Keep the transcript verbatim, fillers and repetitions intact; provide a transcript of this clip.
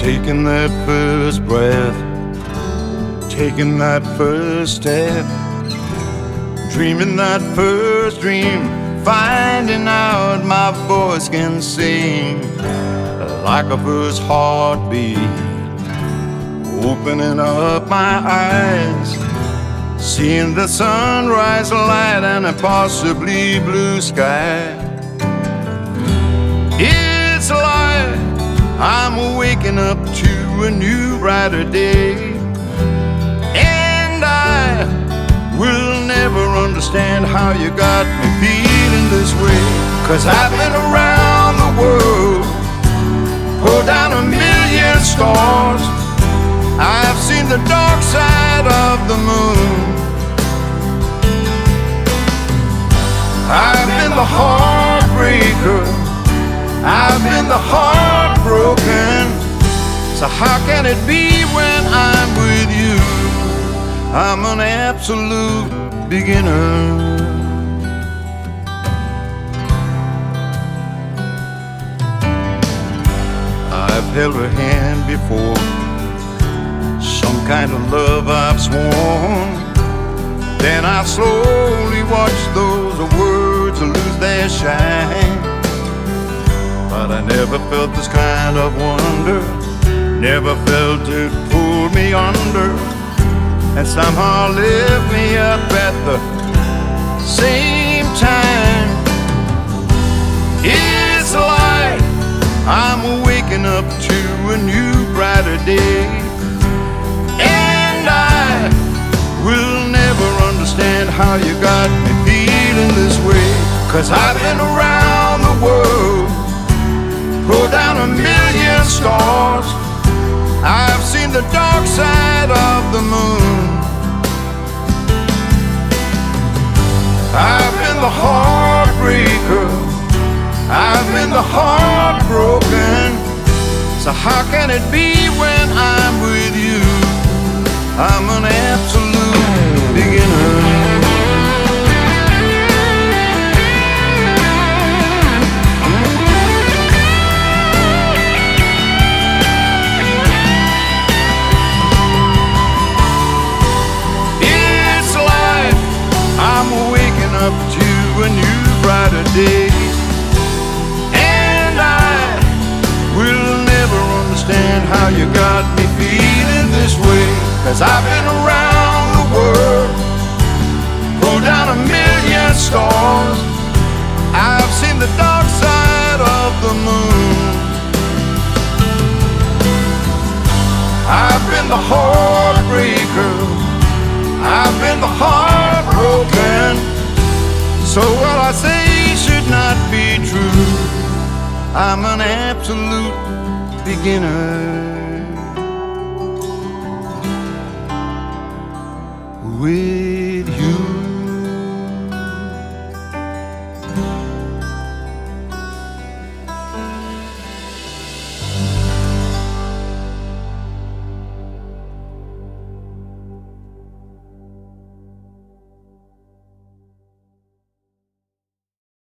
Taking that first breath, taking that first step, dreaming that first dream, finding out my voice can sing like a first heartbeat, opening up my eyes, seeing the sunrise light and a possibly blue sky. It's like I'm waking up to a new brighter day, and I will never understand how you got me feeling this way. 'Cause I've been around the world, pulled down a million stars. I've seen the dark side of the moon. I've been the heartbreaker, I've been the heartbroken. So how can it be when I'm with you? I'm an absolute beginner. I've held her hand before, some kind of love I've sworn. Then I slowly watched those words lose their shine. But I never felt this kind of wonder, never felt it pull me under, and somehow lift me up at the same time. It's like I'm waking up to a new brighter day, and I will never understand how you got me feeling this way. 'Cause I've been around the world, pulled down a million stars. I've seen the dark side of the moon. I've been the heartbreaker, I've been the heartbroken. So how can it be when I'm with you? I'm an absolute beginner. Up to a new brighter day, and I will never understand how you got me feeling this way. 'Cause I've been around the world, pulled down a million stars. I've seen the dark side of the moon. I've been the heartbreaker, I've been the heartbroken. So what I say should not be true. I'm an absolute beginner. We